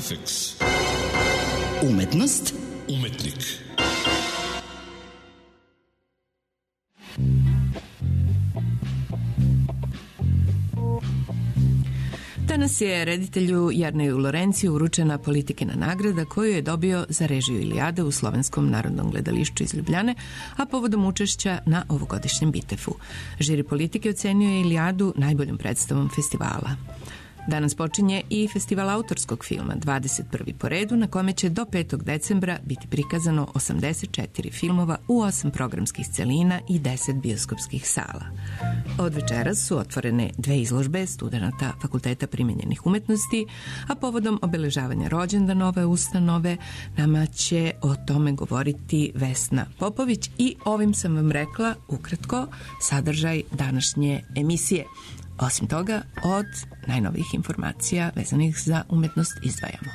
Artifacts. Umetnost. Umetnik. Danas je reditelju Jerneju Lorenciju uručena Politikina nagrada koju je dobio za režiju Ilijade u Slovenskom narodnom gledališću iz Ljubljane, a povodom učešća na ovogodišnjem Bitefu. Žiri Politike ocenio je Ilijadu najboljom predstavom festivala. Danas počinje i festival autorskog filma, 21. po redu, na kome će do 5. decembra biti prikazano 84 filmova u 8 programskih celina i 10 bioskopskih sala. Od večeras su otvorene 2 izložbe studenata Fakulteta primenjenih umetnosti, a povodom obeležavanja rođendana ove ustanove nama će o tome govoriti Vesna Popović i ovim sam vam rekla ukratko sadržaj današnje emisije. Osim toga, od najnovijih informacija vezanih za umetnost izdvajamo.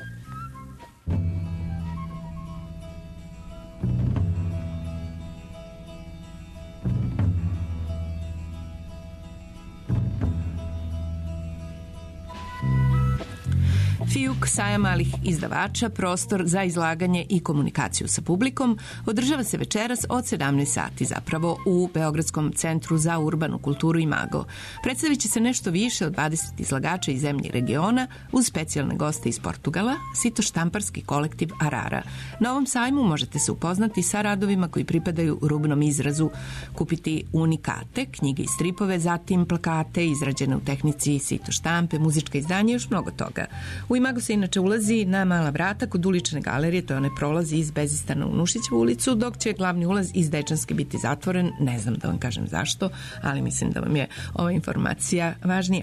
FIUK, sajam malih izdavača, prostor za izlaganje i komunikaciju sa publikom, održava se večeras od 17 sati zapravo u Beogradskom centru za urbanu kulturu Imago. Predstavit će se nešto više od 20 izlagača iz zemlje i regiona uz specijalne goste iz Portugala, sito-štamparski kolektiv Arara. Na ovom sajmu možete se upoznati sa radovima koji pripadaju rubnom izrazu, kupiti unikate, knjige i stripove, zatim plakate izrađene u tehnici sito-štampe, muzička izdanja i još mnogo toga. U Imago se inače ulazi na mala vrata kod ulične galerije, to je onaj prolaz iz Bezistana u Nušićevu ulicu, dok će glavni ulaz iz Dečanske biti zatvoren. Ne znam da vam kažem zašto, ali mislim da vam je ova informacija važnija.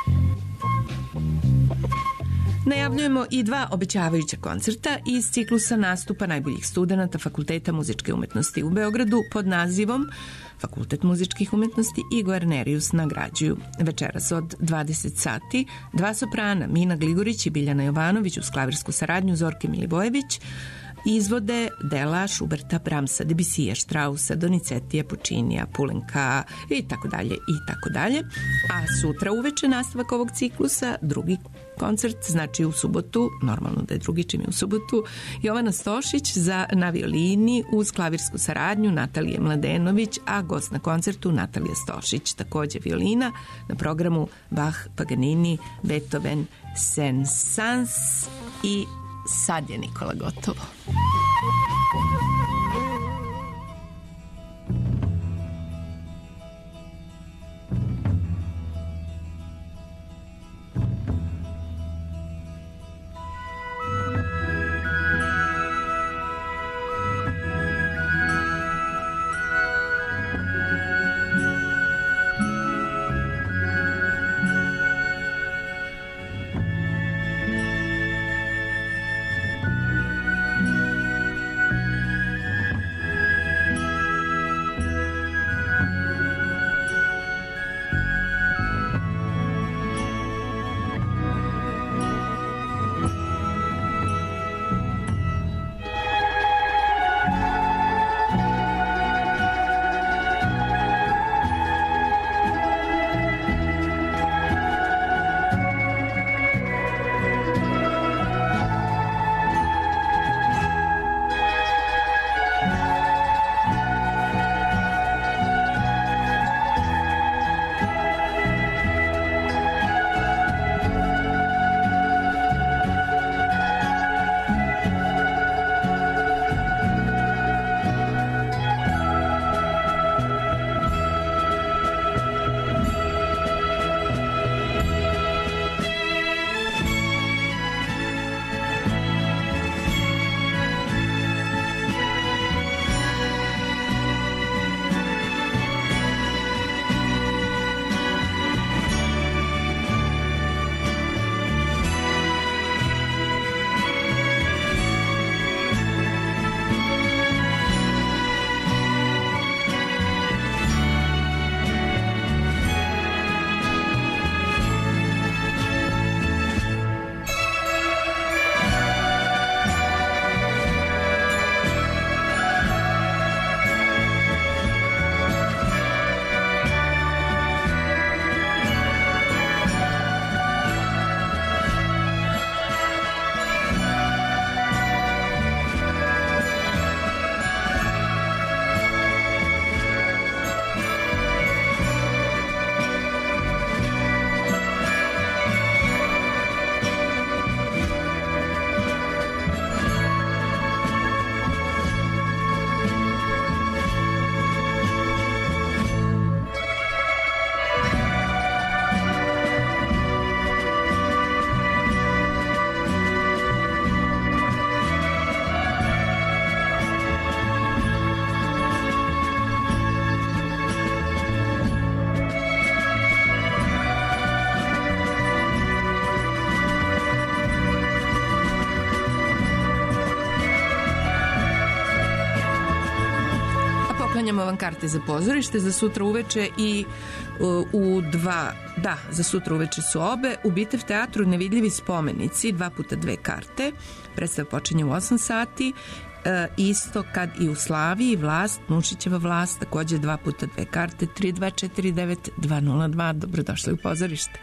Najavljujemo i 2 obećavajuća koncerta iz ciklusa nastupa najboljih studenata Fakulteta muzičke umetnosti u Beogradu pod nazivom Fakultet muzičkih umetnosti i Guarnerius nagrađuju. Večeras od 20 sati 2 soprana, Mina Gligorić i Biljana Jovanović uz klavirsku saradnju Zorke Milivojević, izvode dela Šuberta, Bramsa, Debusija, Štrausa, Donizetija, Pučinija, Pulenka i tako dalje i tako dalje. A sutra uveče nastavak ovog ciklusa, drugi koncert, znači u subotu, normalno da je drugi čim je u subotu, Jovana Stošić na violini uz klavirsku saradnju Natalije Mladenović, a gost na koncertu Natalija Stošić, takođe violina, na programu Bach, Paganini, Beethoven, Saint-Saëns i sad je Nikola gotovo. vam karte za pozorište za sutra uveče i za sutra uveče su obe. U Bitev teatru Nevidljivi spomenici, 2 puta 2 karte. Predstava počinje u 8 sati. Isto kad i u Slaviji, Vlast, Nušićeva Vlast, takođe 2 puta 2 karte, 3249-202. Dobrodošli u pozorište.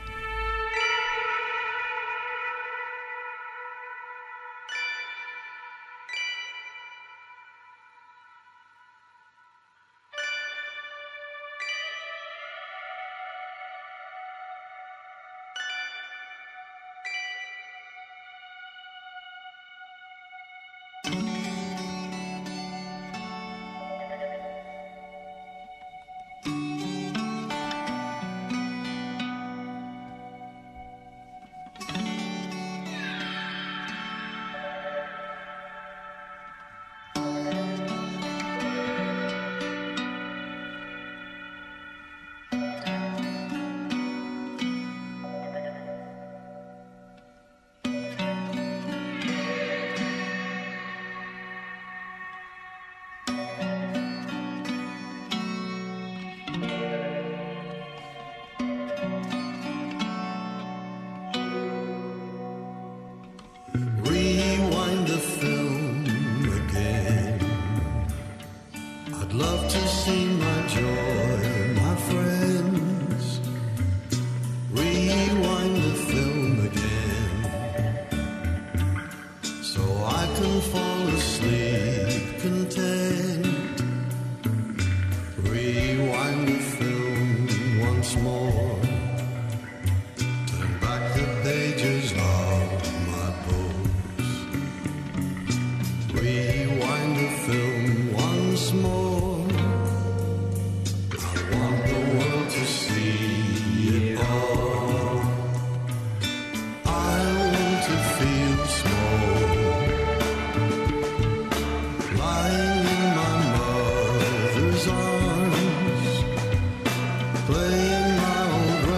Playing my old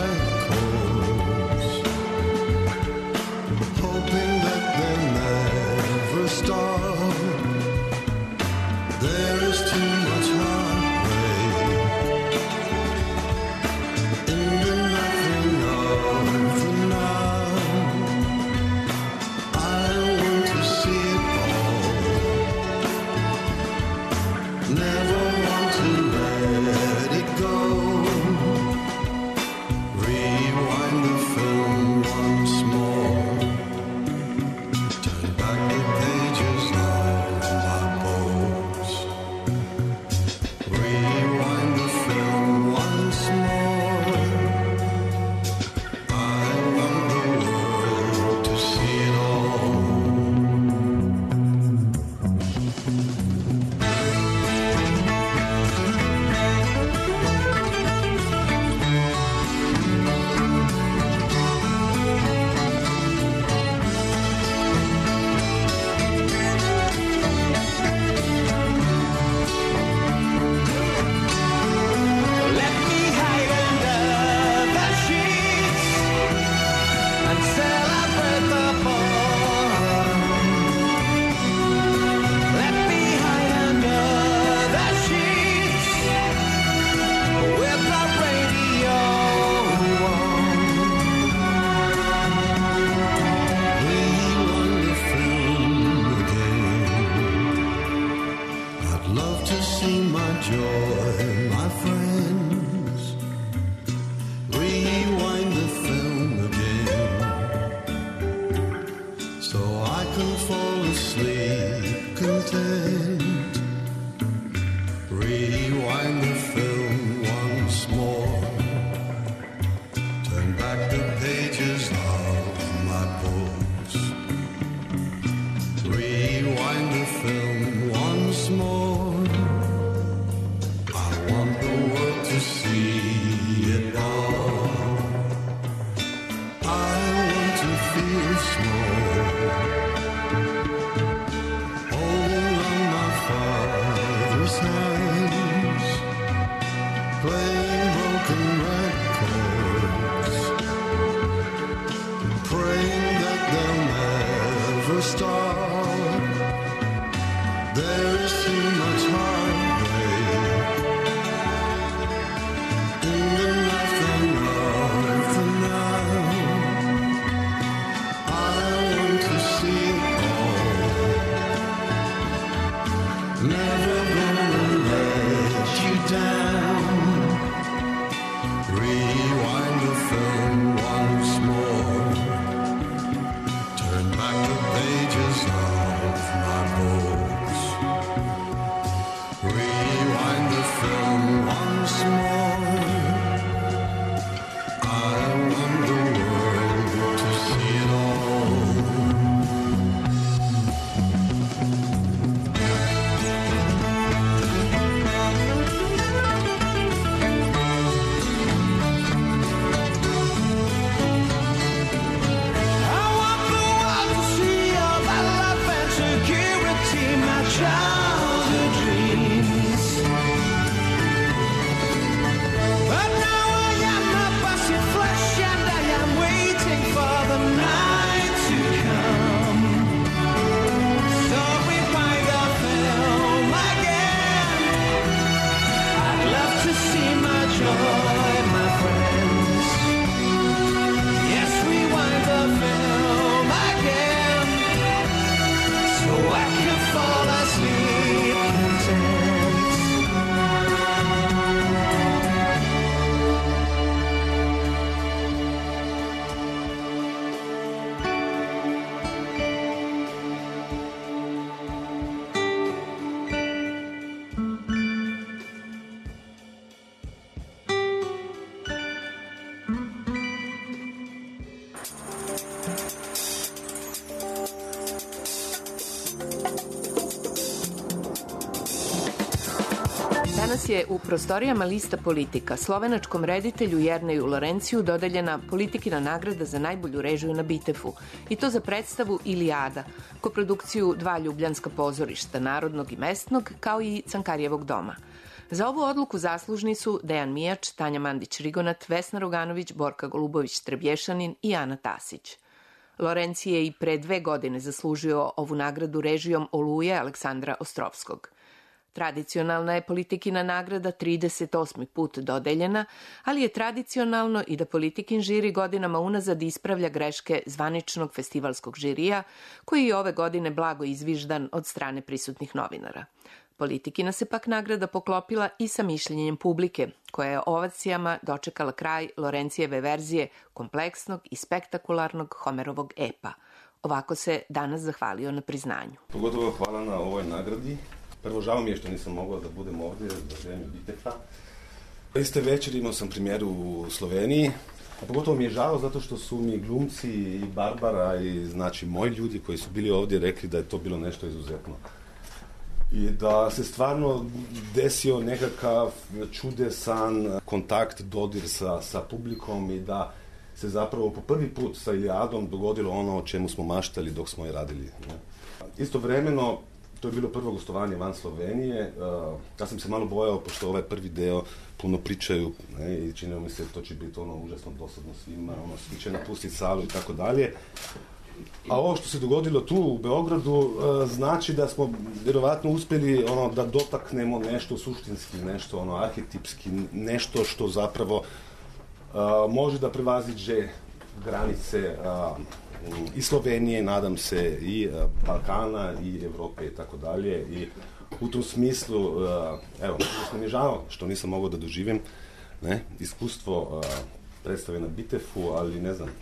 Rewind the film once more. Turn back the pages of my books. Rewind the film once more. I want the world to see it all. Childhood dreams, but now I am a busted flesh and I am waiting for the night to come. So we buy the film again. I'd love to see my joy, my friends. Yes, rewind the film again, so I can fall asleep content. Danas je u prostorijama Lista Politika slovenačkom reditelju Jerneju Lorenciju dodeljena Politikina nagrada za najbolju režiju na Bitefu, i to za predstavu Ilijada, koprodukciju dva ljubljanska pozorišta, Narodnog i Mesnog, kao i Cankarjevog doma. Za ovu odluku zaslužni su Dejan Mijač, Tanja Mandić-Rigonat, Vesna Roganović, Borka Golubović-Trebješanin i Ana Tasić. Lorenci je i pre 2 godine zaslužio ovu nagradu režijom Oluje Aleksandra Ostrovskog. Tradicionalna je Politikina nagrada 38. put dodeljena, ali je tradicionalno i da Politikin žiri godinama unazad ispravlja greške zvaničnog festivalskog žirija, koji je ove godine blago izviždan od strane prisutnih novinara. Politikina se pak nagrada poklopila i sa mišljenjem publike, koja je ovacijama dočekala kraj Lorencijeve verzije kompleksnog i spektakularnog Homerovog epa. Ovako se danas zahvalio na priznanju. Pogotovo hvala na ovoj nagradi. Prvo, žao mi je što nisam mogao da budem ovdje za vreme Bitefa. Iste večer imao sam premijeru u Sloveniji, a pogotovo mi je žao zato što su mi glumci i Barbara i znači moji ljudi koji su bili ovdje rekli da je to bilo nešto izuzetno. I da se stvarno desio nekakav čudesan kontakt, dodir sa publikom i da se zapravo po prvi put sa Ilijadom dogodilo ono o čemu smo maštali dok smo je radili. Istovremeno, to je bilo prvo gostovanje van Slovenije. Ja sam se malo bojao, pošto ovaj prvi deo puno pričaju, ne, i činilo mi se to će biti ono užasno dosadno svima, svi će napustiti salu i tako dalje. A ovo što se dogodilo tu u Beogradu znači da smo vjerovatno uspjeli da dotaknemo nešto suštinski, nešto arhetipski, nešto što zapravo može da prevaziđe granice i Slovenije, nadam se, i Balkana, i Evrope i tako dalje. I u tom smislu, evo, mi je žao što nisam mogao da doživim iskustvo predstave na Bitefu, ali ne znam,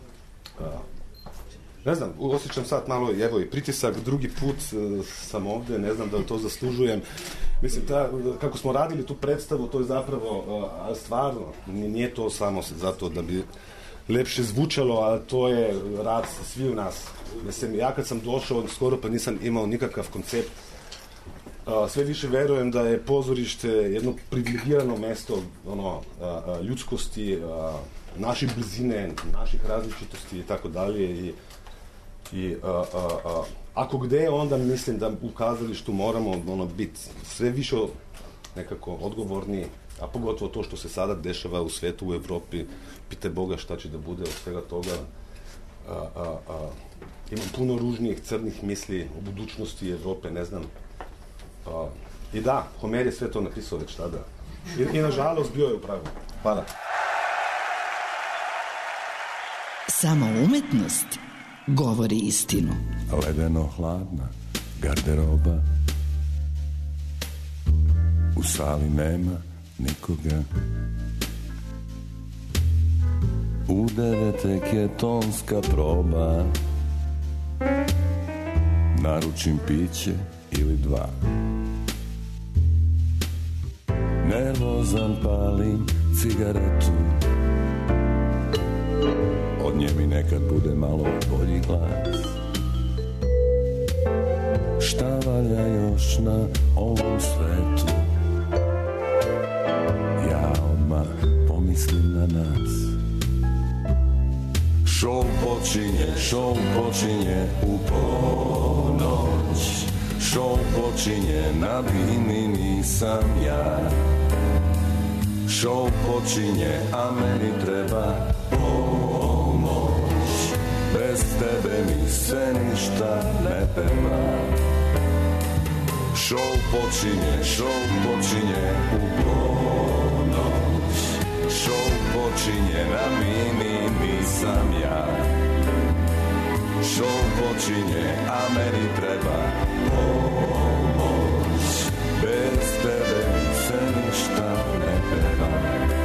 osjećam sad malo, evo, i pritisak, drugi put sam ovdje, ne znam da li to zaslužujem. Mislim, kako smo radili tu predstavu, to je zapravo stvarno, nije to samo zato da bi lepše zvučalo, a to je rad svi u nas. Mislim, ja kad sam došao, skoro pa nisam imao nikakav koncept. Sve više verujem da je pozorište jedno privilegirano mesto ljudskosti, naših blizine, naših različitosti i tako dalje. I ako gde, onda mislim da u kazalištu moramo biti sve više nekako odgovorni, a pogotovo to što se sada dešava u svetu, u Evropi, pite Boga šta će da bude od svega toga. Imam puno ružnijih, crnih misli o budućnosti Evrope, ne znam. I da, Homer je sve to napisao već tada. I nažalost bio je u pravu. Hvala. Samo umetnost govori istinu. Ledeno hladna garderoba, u sali nema nikoga, U 9 tek je tonska proba. Naručim piće ili dva. Nervozan palim cigaretu. Od nje mi nekad bude malo bolji glas. Šta valja još na ovom svetu? Ja odmah pomislim na nas. Show počinje u ponoć. Show počinje na bini, nisam ja. Show počinje, a meni treba pomoć. Bez tebe mi se ništa ne peva. Show počinje u ponoć. Show počinje na bini, nisam ja. Show počinje, a meni treba pomoć. Bez tebe mi se ništa ne peva.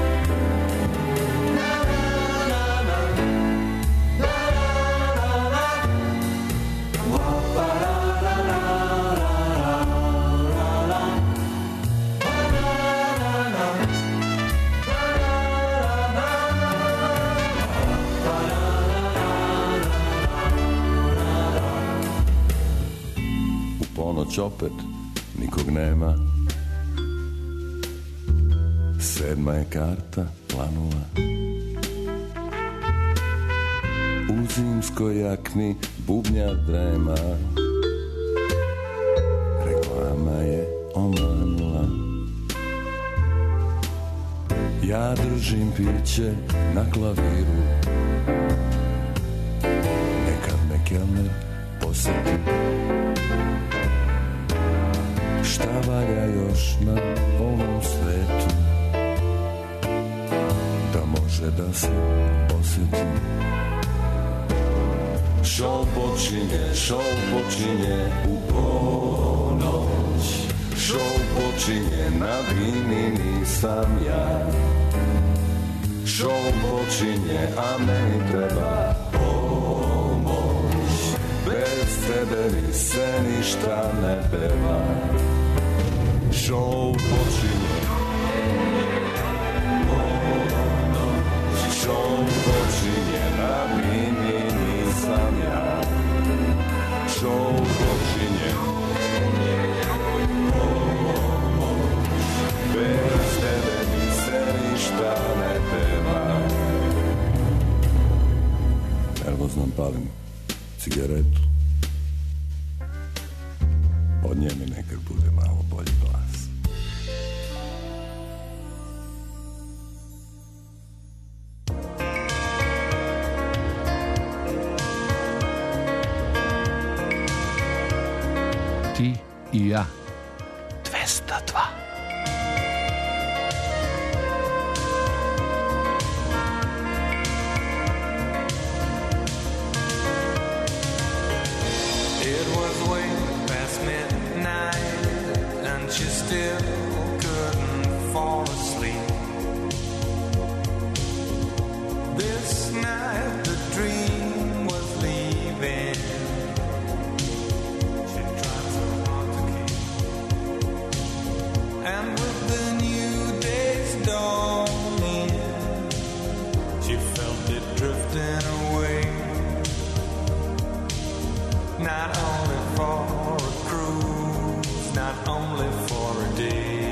Ponoć opet nikog nema. 7. je karta planula. U zimskoj jakni bubnjar drema. Reklama je omanula. Ja držim piće na klaviru. Nekad me kelner posjeti. Šta valja još na ovom svetu da može da se osjeti? Show počinje u ponoć. Show počinje na bini, nisam ja. Show počinje, a meni treba pomoć. Bez tebe mi se ništa ne peva. Show počinje ponoć. Show počinje na bini, nisam ja. Show počinje pomoć. Bez tebe mi se ništa ne peva. Nervozno palim cigaretu. Od nje mi nekad bude malo bolji glas. Ti i ja. 202. It was way past midnight, and she still couldn't fall asleep. This night the dream was leaving. She tried so hard to keep. And with the new day's dawning, she felt it drifting away. Not only for a cruise, not only for a day.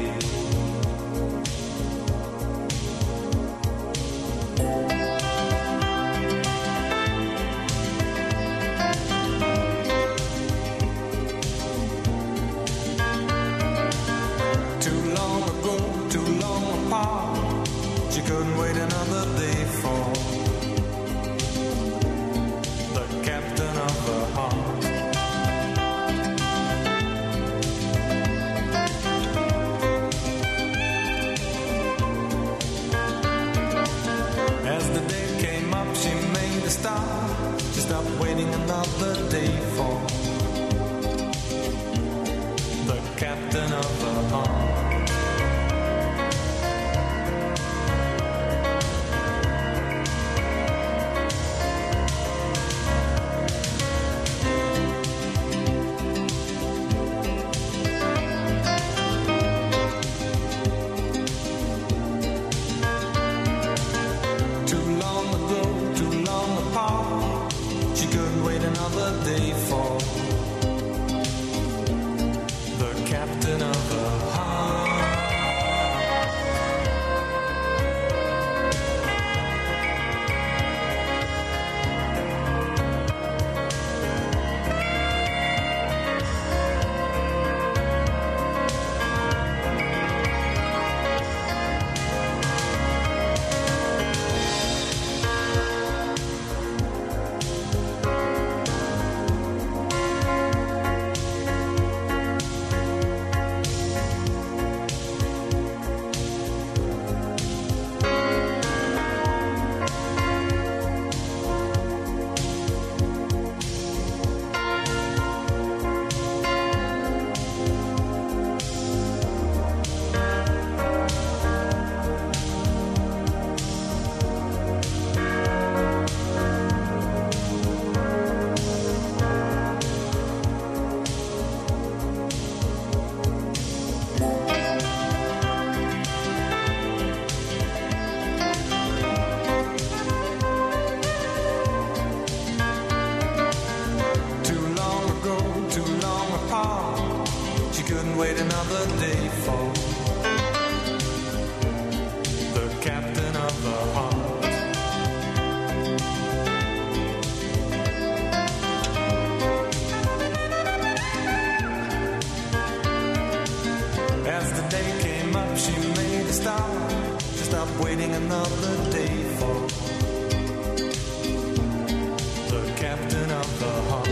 Too long ago, too long apart, she couldn't wait another day for. the day fall. The captain of the heart. As the day came up, she made a stop. She stopped waiting another day for the captain of the heart.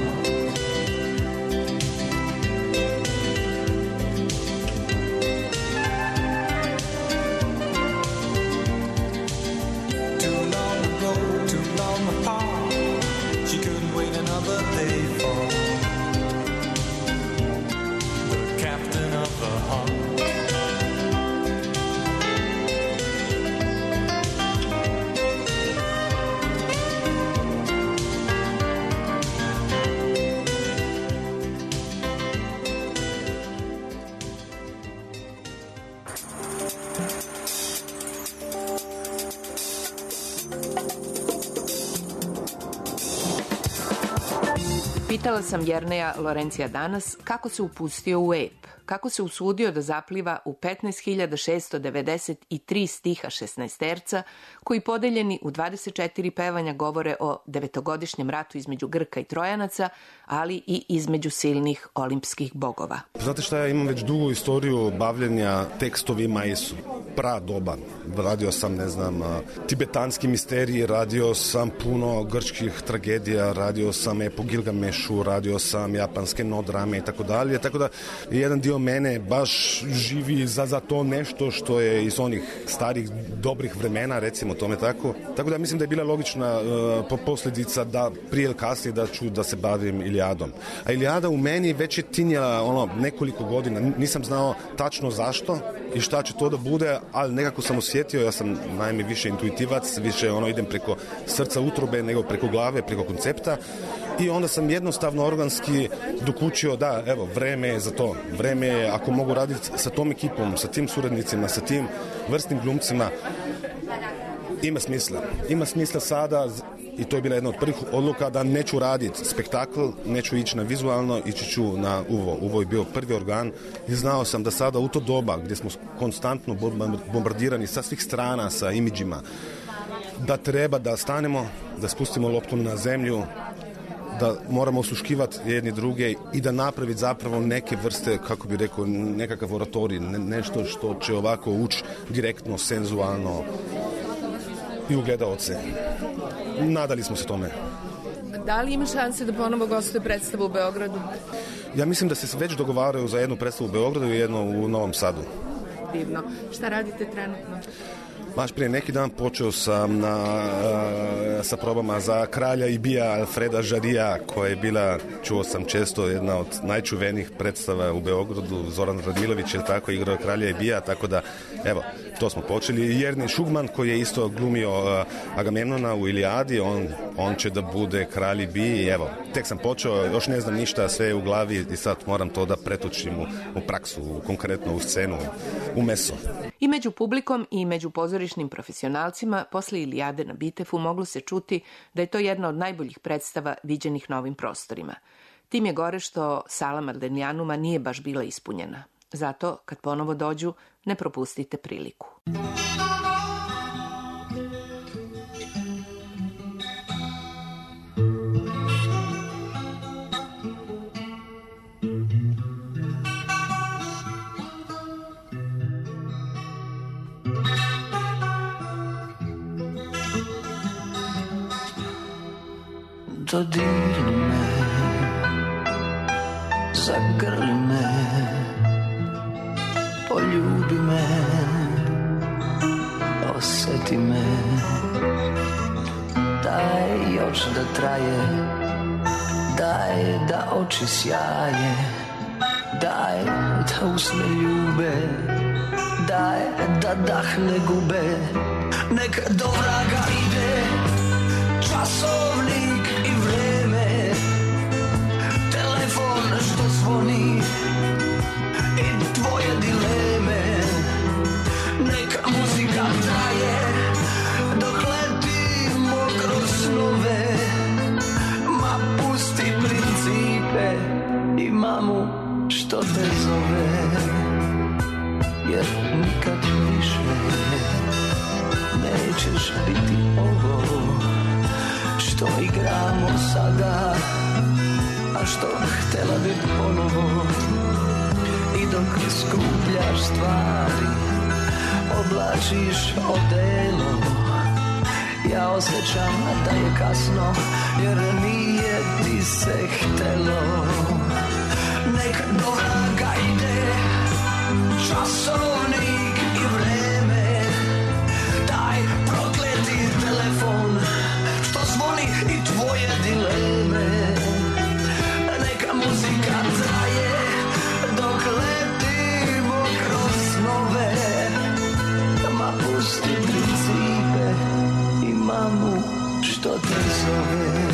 Pitala sam Jerneja Lorencija danas kako se upustio u ep, kako se usudio da zapliva u 15.693 stiha 16terca, koji podeljeni u 24 pevanja govore o devetogodišnjem ratu između Grka i Trojanaca, ali i između silnih olimpskih bogova. Znate šta, ja imam već dugu istoriju bavljenja tekstovima iz pradoba. Radio sam, ne znam, tibetanski misteriji, radio sam puno grčkih tragedija, radio sam epo Gilgamešu, radio sam japanske no-drame i tako dalje. Tako da jedan dio mene baš živi za to nešto što je iz onih starih dobrih vremena, recimo tome tako. Tako da mislim da je bila logična posljedica da prije ili kasnije da ću da se bavim Ilijadom. A Ilijada u meni već je tinjala nekoliko godina. Nisam znao tačno zašto i šta će to da bude, ali nekako sam osjetio, ja sam naime više intuitivac, više idem preko srca utrobe nego preko glave, preko koncepta. I onda sam jednostavno organski dokučio da, evo, vreme je za to. Vreme je, ako mogu raditi sa tom ekipom, sa tim suradnicima, sa tim vrstnim glumcima, ima smisla. Ima smisla sada, i to je bila jedna od prvih odluka, da neću raditi spektakl, neću ići na vizualno, ići ću na uvo. Uvo je bio prvi organ i znao sam da sada u to doba gdje smo konstantno bombardirani sa svih strana, sa imidžima, da treba da stanemo, da spustimo loptu na zemlju, da moramo osluškivati jedni druge i da napraviti zapravo neke vrste, kako bi rekao, nekakav oratorij, nešto što će ovako ući direktno, senzualno i u gledaoce. Nadali smo se tome. Da li ima šanse da ponovo gostuje predstavu u Beogradu? Ja mislim da se već dogovaraju za jednu predstavu u Beogradu i jednu u Novom Sadu. Divno. Šta radite trenutno? Baš prije neki dan počeo sam sa probama za Kralja i bija Alfreda Žarija, koja je bila, čuo sam često, jedna od najčuvenijih predstava u Beogradu. Zoran Radilović je tako igrao Kralja i bija, tako da, evo, to smo počeli. Jernej Šugman, koji je isto glumio Agamemnona u Ilijadi, on će da bude Kralj i bij i evo, tek sam počeo, još ne znam ništa, sve je u glavi i sad moram to da pretočim u praksu, konkretno u scenu, u meso. I među publikom i među pozorišnim profesionalcima posle Ilijade na Bitefu moglo se čuti da je to jedna od najboljih predstava viđenih na ovim prostorima. Tim je gore što sala Mardeljanuma nije baš bila ispunjena. Zato, kad ponovo dođu, ne propustite priliku. Dodirni me, zagrli me, poljubi me, osjeti me. Daj još da traje, daj da oči sjaje, daj da usne ljube, daj da dah ne gube. Neka do vraga ide časovnik i vreme, telefon što zvoni i tvoje dileme. Neka muzika traje dok letimo kroz snove, ma pusti principe i mamu što te zove. što igramo sada, a što htela bih ponovo. I dok skupljaš stvari, oblačiš odelo, ja osjećam da je kasno, jer nije ti se htelo. Nek do vraga ide časovnik i vreme, taj prokleti telefon što zvoni i tvoje dileme. Neka muzika traje dok letimo kroz snove, ma pusti principe i mamu što te zove.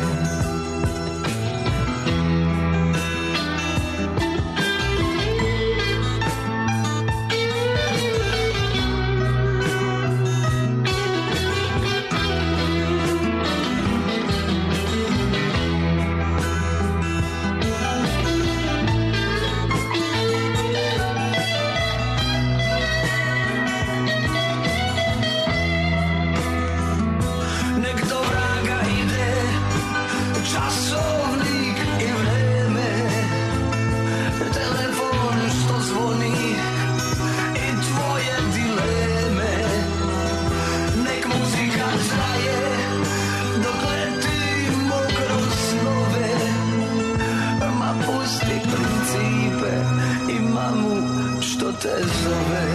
Te zove.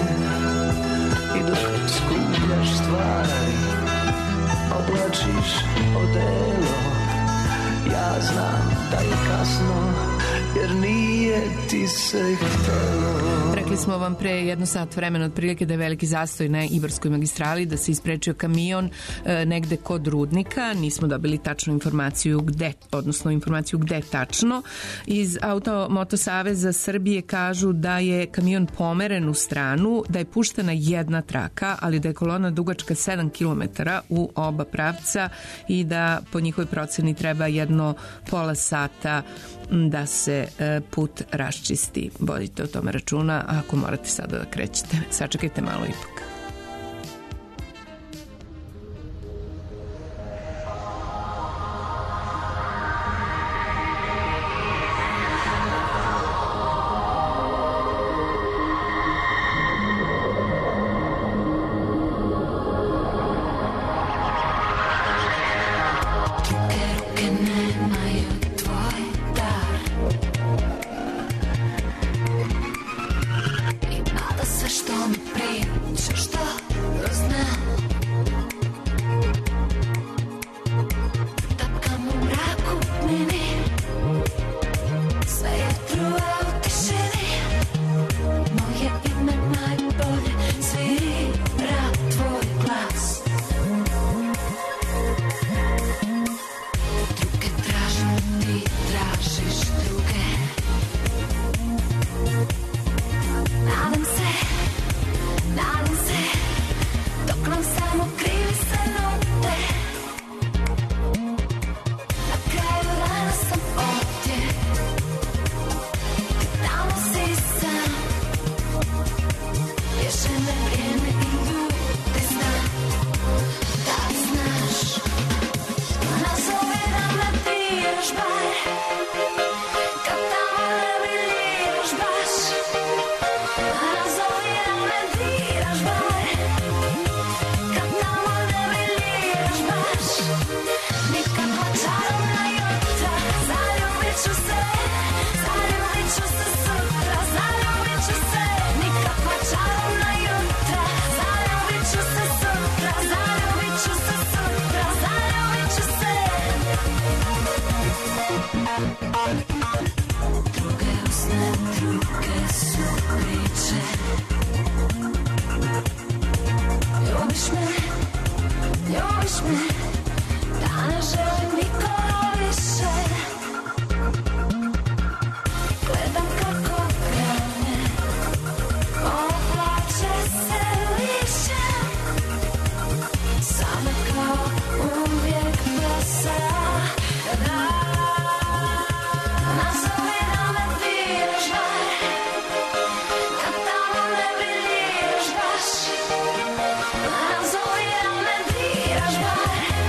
I dok skupljaš stvari, oblačiš odelo, ja znam da je kasno, jer nije ti se htelo. Rekli smo vam pre 1 sat vremena otprilike da je veliki zastoj na Ibarskoj magistrali, da se isprečio kamion negde kod Rudnika. Nismo dobili tačnu informaciju gde, odnosno informaciju gde tačno. Iz Auto-Moto Saveza Srbije kažu da je kamion pomeren u stranu, da je puštena jedna traka, ali da je kolona dugačka 7 km u oba pravca i da po njihovoj proceni treba jedno pola sata da se put raščisti. Vodite o tome računa ako morate sada da krećete. Sačekajte malo ipak. Nazove da me diraš bar.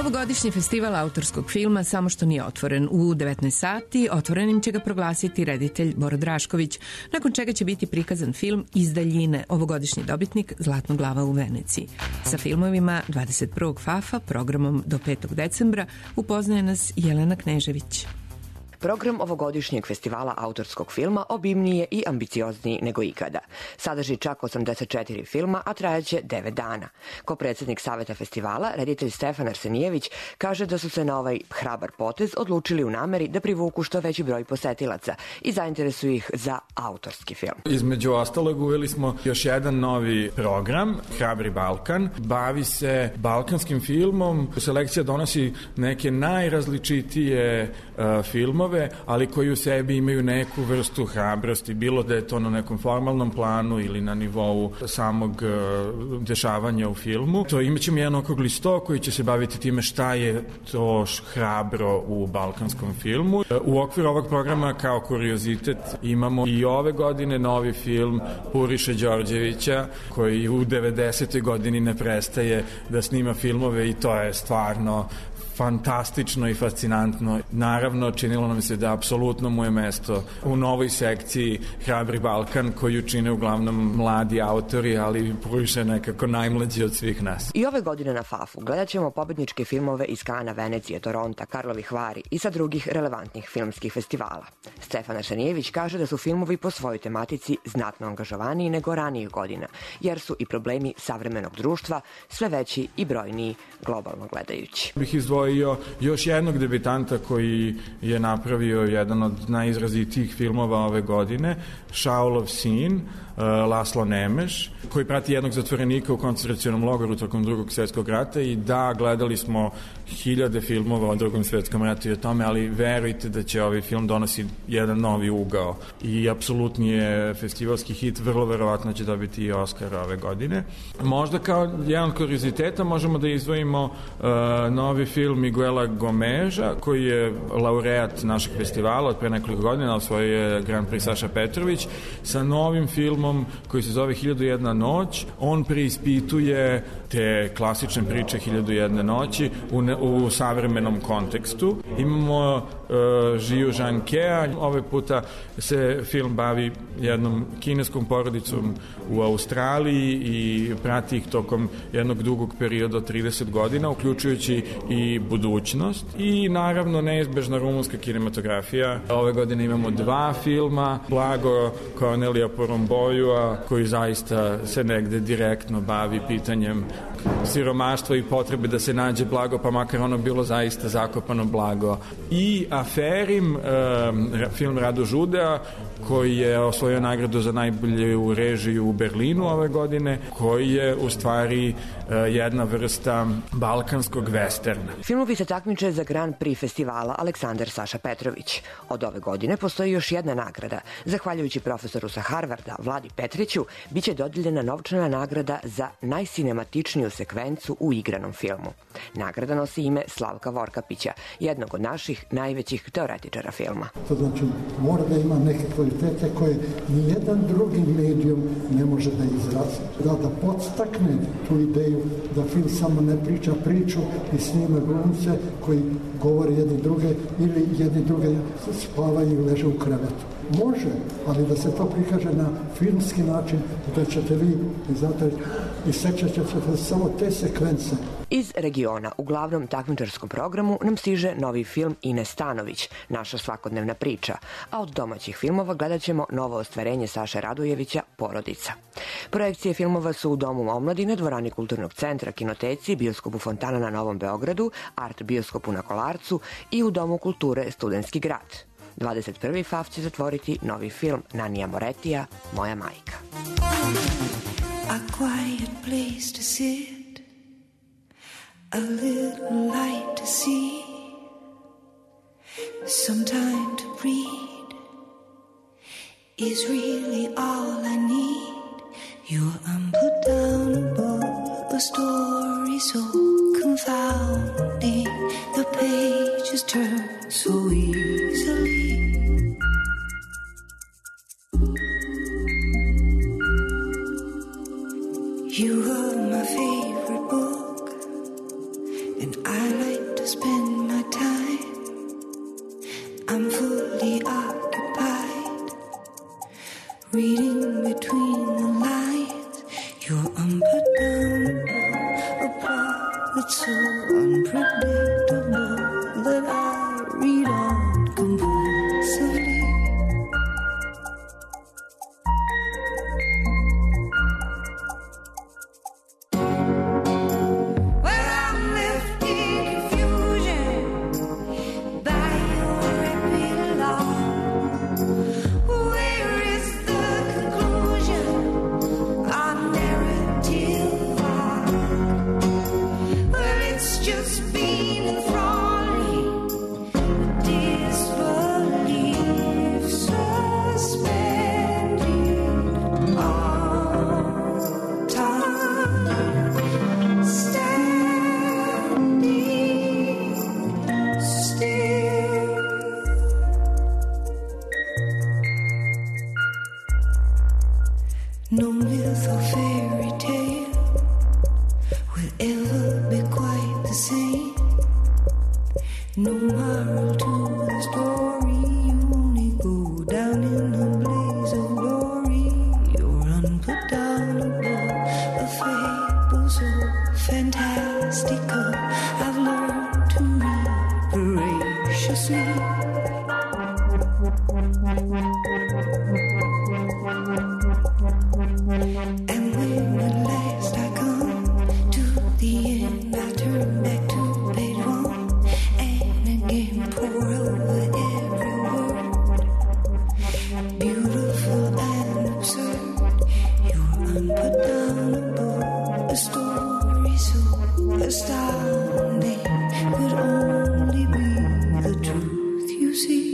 Ovogodišnji festival autorskog filma samo što nije otvoren. U 19 sati otvorenim će ga proglasiti reditelj Boro Drašković, nakon čega će biti prikazan film Iz daljine, ovogodišnji dobitnik Zlatnoglava u Veneciji. Sa filmovima 21. FAF-a, programom do 5. decembra, upoznaje nas Jelena Knežević. Program ovogodišnjeg festivala autorskog filma obimniji je i ambiciozniji nego ikada. Sadrži čak 84 filma, a trajaće 9 dana. Ko predsjednik Saveta festivala, reditelj Stefan Arsenijević, kaže da su se na ovaj hrabar potez odlučili u nameri da privuku što veći broj posetilaca i zainteresuju ih za autorski film. Između ostalog uveli smo još jedan novi program, Hrabri Balkan. Bavi se balkanskim filmom. Selekcija donosi neke najrazličitije filmove, ali koji u sebi imaju neku vrstu hrabrosti, bilo da je to na nekom formalnom planu ili na nivou samog dešavanja u filmu. To imaćemo jedan okrugli sto koji će se baviti time šta je to hrabro u balkanskom filmu. U okviru ovog programa kao kuriozitet imamo i ove godine novi film Puriše Đorđevića koji u 90. godini ne prestaje da snima filmove i to je stvarno fantastično i fascinantno. Naravno, činilo nam se da apsolutno mu je mesto u novoj sekciji Hrabri Balkan, koju čine uglavnom mladi autori, ali Puriše nekako najmlađi od svih nas. I ove godine na FAF-u gledat ćemo pobedničke filmove iz Kana, Venecije, Toronta, Karlovih Vari i sa drugih relevantnih filmskih festivala. Stefan Arsenijević kaže da su filmovi po svojoj tematici znatno angažovaniji nego ranijih godina, jer su i problemi savremenog društva sve veći i brojniji globalno gledajući. Bih izdvojio još jednog debitanta koji je napravio jedan od najizrazitijih filmova ove godine, Šaulov sin, Laslo Nemeš, koji prati jednog zatvorenika u koncentracionom logoru tokom Drugog svjetskog rata i da, gledali smo hiljade filmova o Drugom svjetskom ratu i o tome, ali verujte da će ovaj film donosi jedan novi ugao i apsolutni je festivalski hit, vrlo verovatno će dobiti i Oscara ove godine. Možda kao jedan od kurioziteta možemo da izdvojimo novi film Miguela Gomeža, koji je laureat našeg festivala od pre nekoliko godina, osvojio je Grand Prix Saša Petrović, sa novim filmom koji se zove 1001 noć. On preispituje te klasične priče 1001 noći u savremenom kontekstu. Imamo Žiu Žankea, ove puta se film bavi jednom kineskom porodicom u Australiji i prati ih tokom jednog dugog perioda od 30 godina, uključujući i budućnost. I naravno neizbežna rumunska kinematografija. Ove godine imamo dva filma, Blago Kornelija Porumboiua, koji zaista se negde direktno bavi pitanjem siromaštva i potrebe da se nađe blago, pa makar ono bilo zaista zakopano blago. I Aferim, film Rado Žudea, koji je osvojio nagradu za najbolju režiju u Berlinu ove godine, koji je u stvari jedna vrsta balkanskog westerna. Filmovi se takmiče za Grand Prix festivala Aleksandar Saša Petrović. Od ove godine postoji još jedna nagrada. Zahvaljujući profesoru sa Harvarda, Vladi Petriću, biće dodijeljena novčana nagrada za najsinematičniju sekvencu u igranom filmu. Nagrada nosi ime Slavka Vorkapića, jednog od naših najvećih teoretičara filma. To znači mora da ima neke kvalitete koje nijedan drugi medijum ne može da izrazi. Da podstakne tu ideju da film samo ne priča priču i snima glumce koji govore jedni druge ili jedni druge spavaju i leže u krevetu. Može, ali da se to prikaže na filmski način, da ćete vi i sećat ćete samo te sekvence. Iz regiona u glavnom takmičarskom programu nam stiže novi film Ine Stanović, naša svakodnevna priča, a od domaćih filmova gledat ćemo novo ostvarenje Saše Radojevića, Porodica. Projekcije filmova su u Domu omladine, Dvorani kulturnog centra, Kinoteci, Bioskopu Fontana na Novom Beogradu, Art Bioskopu na Kolarcu i u Domu kulture Studentski grad. 21. FAF će zatvoriti novi film Nanija Moretija, Moja majka. A quiet place to sit, a little light to see, some time to read is really all I need. You're unputdownable, a story so confounding, the pages turn so easily. You are my favorite book, and I like to spend my time. I'm fully occupied, reading between the lines. You're put down a plot that's so unpredictable that I read on compulsively. Well, I'm left in confusion by your epilogue. Where is the conclusion? Our narrative arc. Well, it's just been enthralling, disbelief suspended on time, standing still. No myth or fairy tale will ever be quite the same. No moral to the story. You only go down in a blaze of glory. You're unputdownable, a fable so fantastical. I've learned to read voraciously. And when at last I come to the end, I turn back to page one and again pour over every word. Beautiful and absurd, you're unputdownable. A story so astounding could only be the truth you see.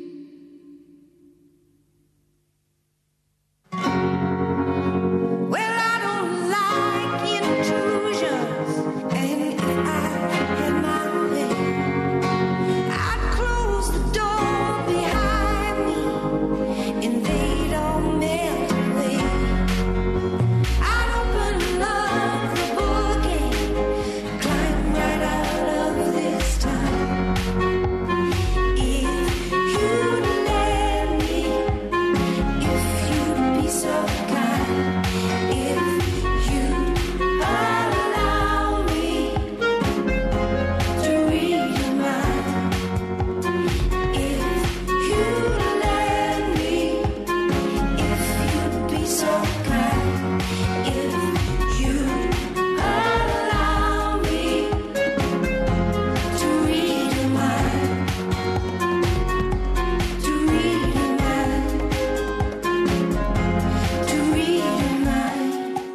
Well, I don't like intrusions, and if I had my way, I'd close the door behind me, and they'd all melt away. I'd open up the book and climb right out of this time. If you'd let me, if you'd be so kind, if you'd allow me to read your mind, if you'd let me, if you'd be so kind, if you'd allow me to read your mind, to read your mind, to read your mind.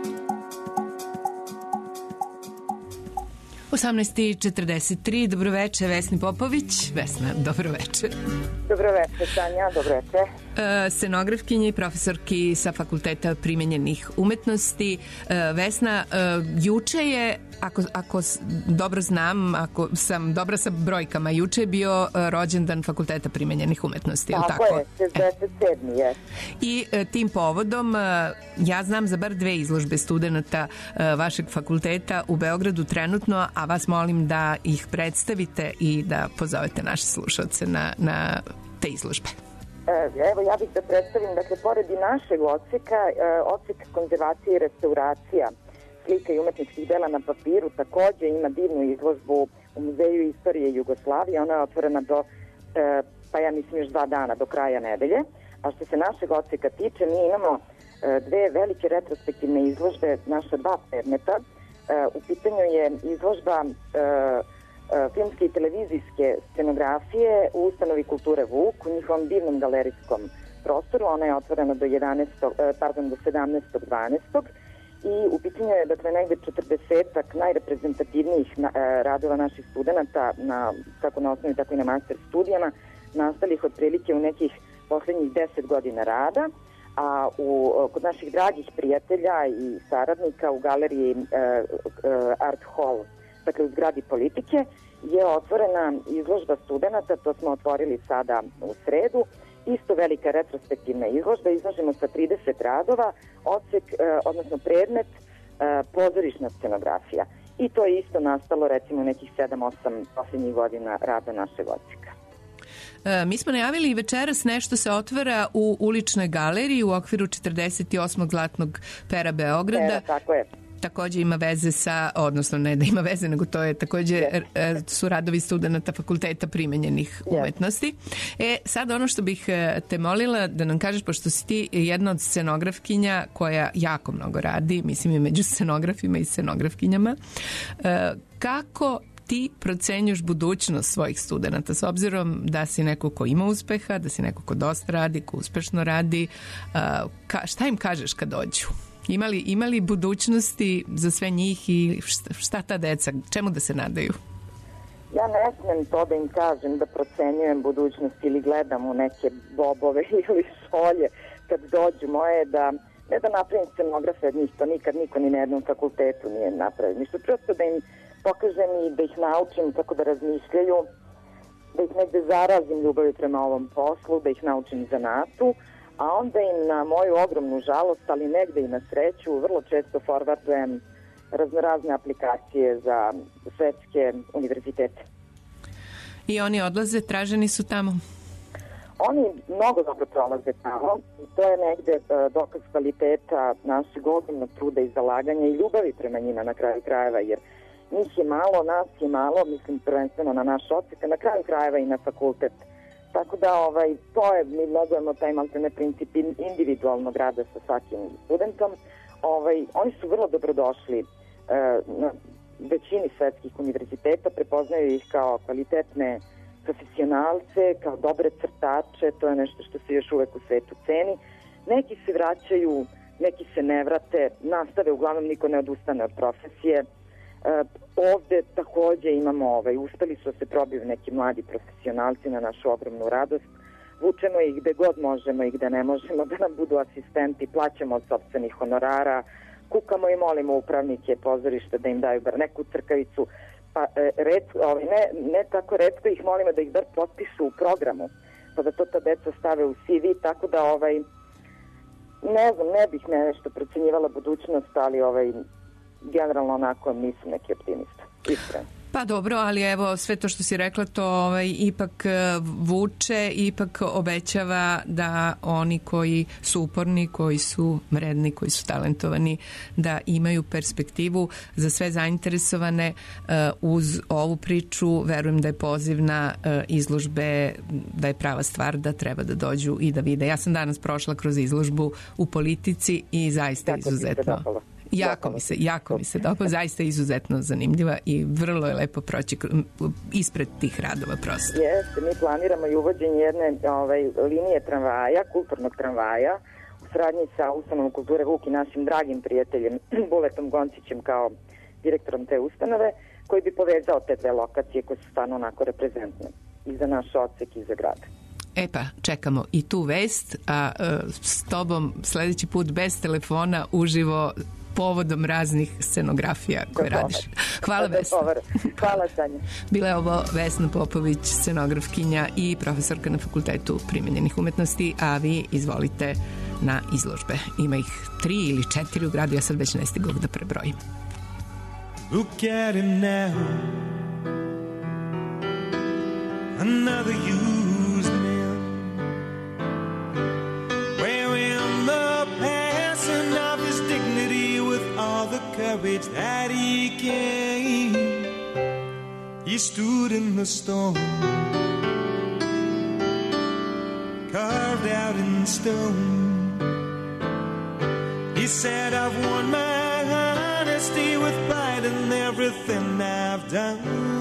18:43. Dobroveče, Vesni Popović. Vesna, dobroveče. Dobroveče, Sanja, dobroveče. Scenografkinje i profesorki sa Fakulteta primenjenih umetnosti. Vesna, juče je, ako dobro znam, ako sam dobra sa brojkama, juče je bio rođendan Fakulteta primenjenih umetnosti. Tako je, 67. je. I tim povodom ja znam za bar 2 izložbe studenta vašeg fakulteta u Beogradu trenutno, a vas molim da ih predstavite i da pozovete naše slušalce na te izložbe. Evo, ja bih da predstavim, dakle, pored i našeg odseka, odsek konzervacije i restauracija slika i umetničkih dela na papiru takođe ima divnu izložbu u Muzeju istorije Jugoslavije. Ona je otvorena do, pa ja mislim još 2 dana, do kraja nedelje. A što se našeg odseka tiče, mi imamo 2 velike retrospektivne izložbe, naša 2 predmeta. U pitanju je izložba filmske i televizijske scenografije u ustanovi Kulture Vuk, u njihovom divnom galerijskom prostoru. Ona je otvorena do 17.12. I u pitanju je, dakle, negde 40-ak najreprezentativnijih radova naših studenta, kako na osnovi, tako i na master studijama, nastalih otprilike u nekih poslednjih 10 godina rada, a kod naših dragih prijatelja i saradnika u galeriji Art Hall, dakle u zgradi Politike, je otvorena izložba studenta, to smo otvorili sada u sredu, isto velika retrospektivna izložba, izložimo sa 30 radova, odsek, odnosno predmet pozorišna scenografija. i to je isto nastalo recimo nekih 7-8 posljednjih godina rada našeg odseka. Mi smo najavili i večeras nešto se otvara u uličnoj galeriji u okviru 48. Zlatnog pera Beograda. Tako je. Takođe ima veze sa, odnosno ne da ima veze, nego to je takođe su radovi studenta Fakulteta primenjenih umetnosti. Sad ono što bih te molila da nam kažeš, pošto si ti jedna od scenografkinja koja jako mnogo radi, mislim i među scenografima i scenografkinjama, kako ti procenjuš budućnost svojih studenta s obzirom da si neko ko ima uspeha, da si neko ko dosta radi, ko uspešno radi, šta im kažeš kad dođu? Ima li budućnosti za sve njih i šta ta deca, čemu da se nadaju? Ja ne smijem to da im kažem, da procenjujem budućnost ili gledam u neke bobove ili šolje kad dođu. Moje je da, ne da napravim scenografe od njih, to nikad niko ni na jednom fakultetu nije napravio. Ništa, prosto da im pokažem i da ih naučim kako da razmišljaju, da ih negde zarazim ljubavi prema ovom poslu, da ih naučim zanatu, a onda im na moju ogromnu žalost, ali negde i na sreću, vrlo često forwardujem raznorazne aplikacije za svetske univerzitete. I oni odlaze, traženi su tamo? Oni mnogo dobro prolaze tamo. To je negde dokaz kvaliteta našeg ogromnog truda i zalaganja i ljubavi prema njima na kraju krajeva, jer njih je malo, nas je malo, mislim prvenstveno na naš odsek, a na kraju krajeva i na fakultet. Tako da to je, mi mnogujemo taj maltene princip individualnog rada sa svakim studentom. Oni su vrlo dobrodošli na većini svetskih univerziteta, prepoznaju ih kao kvalitetne profesionalce, kao dobre crtače, to je nešto što se još uvek u svetu ceni. Neki se vraćaju, neki se ne vrate, nastave, uglavnom niko ne odustane od profesije. Ovde takođe imamo, uspeli su da se probiju neki mladi profesionalci na našu ogromnu radost. Vučemo ih gde god možemo i gde ne možemo da nam budu asistenti, plaćamo od sopstvenih honorara, kukamo i molimo upravnike pozorišta da im daju bar neku crkavicu. Pa ne tako retko ih molimo da ih bar potpišu u programu, pa da to ta deca stave u CV, tako da ne znam, ne bih nešto procenjivala budućnost, ali generalno onako nisam neki optimista, iskreno. Pa dobro, ali evo sve to što si rekla to ipak vuče, ipak obećava da oni koji su uporni, koji su mredni, koji su talentovani, da imaju perspektivu za sve zainteresovane. Uz ovu priču verujem da je poziv na izložbe, da je prava stvar, da treba da dođu i da vide. Ja sam danas prošla kroz izložbu u Politici i zaista izuzetno. Jako mi se dopao, zaista izuzetno zanimljiva i vrlo je lepo proći ispred tih radova prosto. Jeste, mi planiramo i uvođenje jedne linije tramvaja, kulturnog tramvaja, u saradnji sa Ustanovom kulture Vuk i našim dragim prijateljem Buletom Goncićem kao direktorom te ustanove, koji bi povezao te dve lokacije koje su stvarno onako reprezentne i za naš odsek i za grad. E pa, čekamo i tu vest, a s tobom sledeći put bez telefona uživo povodom raznih scenografija koje radiš. Hvala Vesna. Hvala Sanja. Bila je ovo Vesna Popović, scenografkinja i profesorka na Fakultetu primenjenih umetnosti, a vi izvolite na izložbe. Ima ih 3 ili 4 u gradu, ja sad već ne stigao da prebrojim. Look at him now, another used man, wearing the passing of his dignity with all the courage that he gained. He stood in the storm, carved out in stone. He said, I've won my honesty with pride in everything I've done.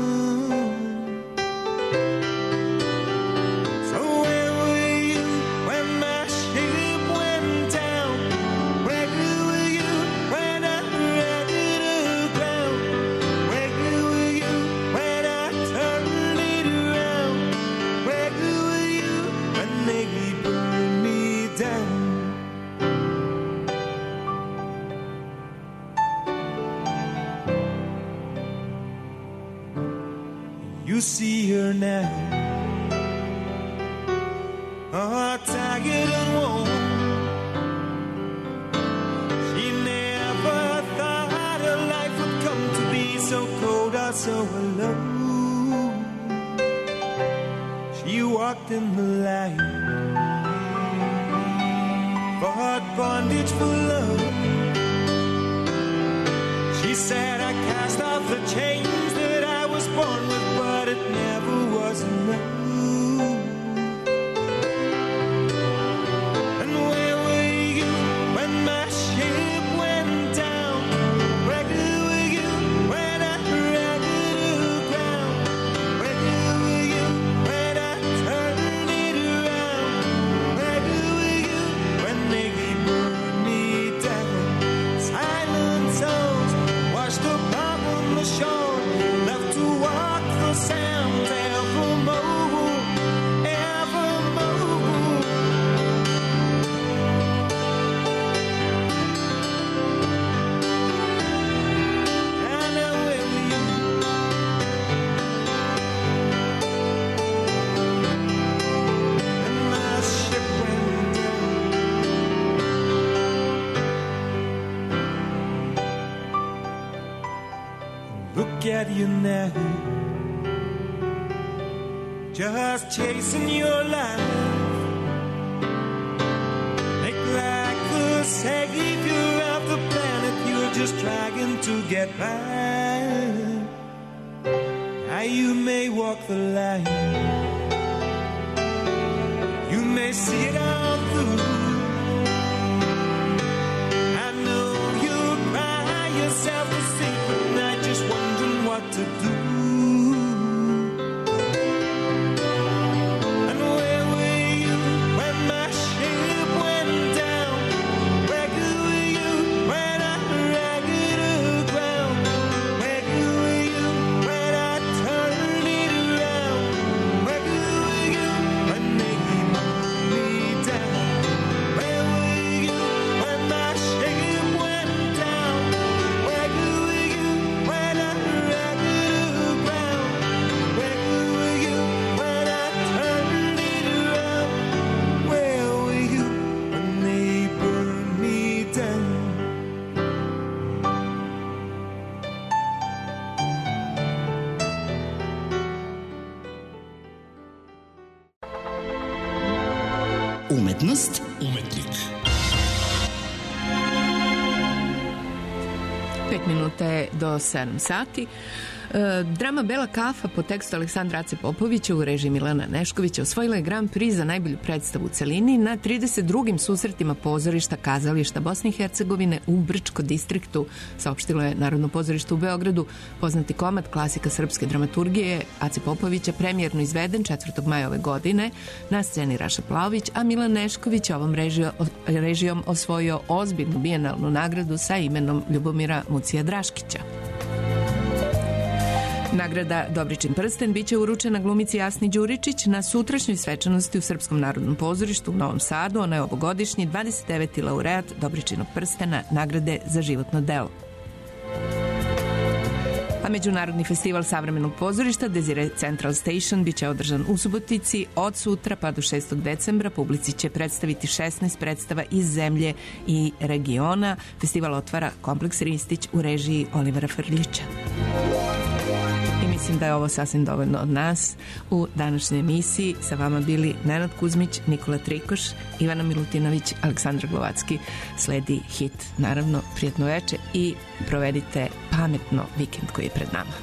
You see her now, tired and worn. She never thought her life would come to be so so alone. She walked in the light, fought bondage for love. She said I cast off the chains that I was born with, but it never was enough. And where were you when my ship went down? Where were you when I dragged it around? Where were you when I turned it around? Where were you when they burned me down? Silent souls washed upon the shore, left to walk the sands evermore, evermore. And now where were you? And my ship went down. Look at you now, just chasing your life, like a savior of the planet. You're just trying to get by. Now you may walk the line, you may see it all through. I know you cry yourself to sleep at night, just wondering what to do. And where were you when my ship went down? Where were you when I dragged it aground? Where were you when I turned it around? Where were you when they burned me down? Where were you when my ship went down? Where were you when I dragged it around? Where were you when I turned it around? Where were you when they burned me down? Umetnost, Umetnik. 5 minuta je do 7 sati. Drama Bela kafa po tekstu Aleksandra Ace Popovića u režiji Milana Neškovića osvojila je Grand Prix za najbolju predstavu u celini na 32. susretima pozorišta, kazališta Bosne i Hercegovine u Brčko distriktu, saopštilo je Narodno pozorište u Beogradu. Poznati komad klasika srpske dramaturgije Ace Popovića premijerno izveden 4. maja ove godine na sceni Raša Plaović, a Milan Nešković ovom režijom osvojio ozbiljnu bijenalnu nagradu sa imenom Ljubomira Mucija Draškića. Nagrada Dobričin prsten biće uručena glumici Jasni Đuričić na sutrašnjoj svečanosti u Srpskom narodnom pozorištu u Novom Sadu. Ona je ovogodišnji 29. laureat Dobričinog prstena, nagrade za životno delo. A Međunarodni festival savremenog pozorišta Desire Central Station biće održan u Subotici od sutra pa do 6. decembra. Publici će predstaviti 16 predstava iz zemlje i regiona. Festival otvara kompleks Ristić u režiji Olivera Frljića. I mislim da je ovo sasvim dovoljno od nas. U današnjoj emisiji sa vama bili Nenad Kuzmić, Nikola Trikoš, Ivana Milutinović, Aleksandra Glovacki. Sledi hit, naravno, prijatno veče i provedite pametno vikend koji je pred nama.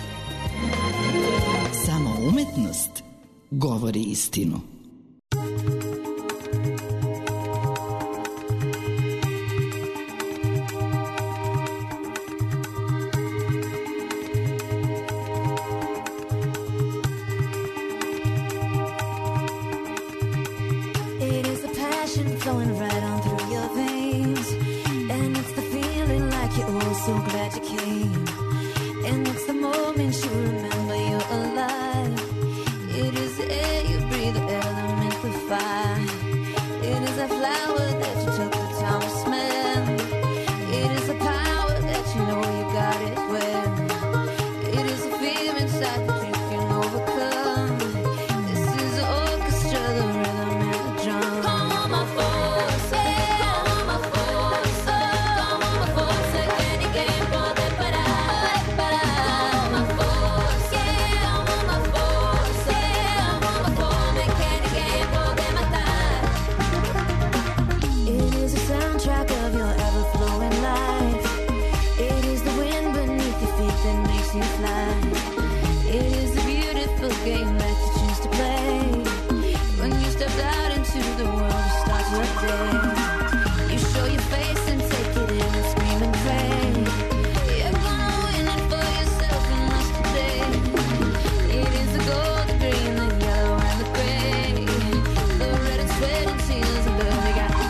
Samo umetnost govori istinu. Flowing right on through your veins, and it's the feeling like you're oh so glad you came, and it's the moment you remember you're alive. It is the air you breathe, the air game that you choose to play. When you stepped out into the world to start your day, you show your face and take it in and scream and pray. You're gonna win it for yourself and us today. It is the gold, the green, the yellow and the gray, the red and sweat and tears and love we got.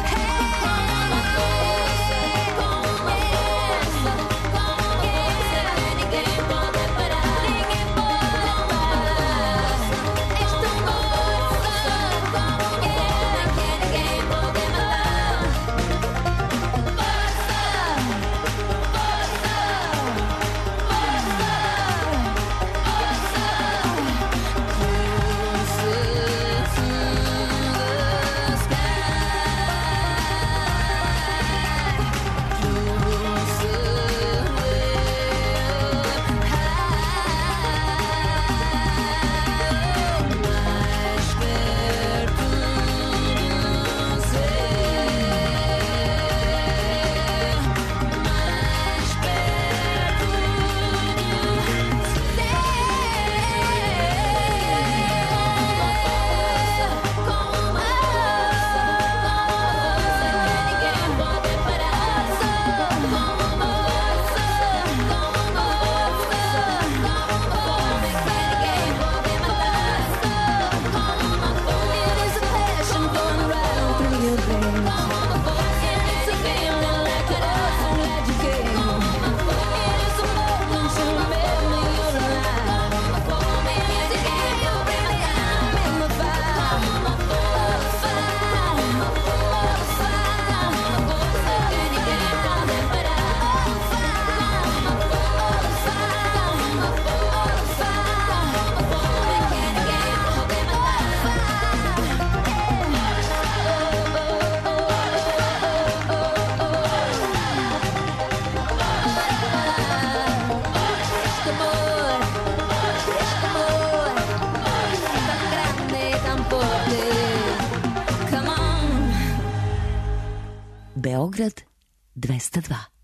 Beograd 202.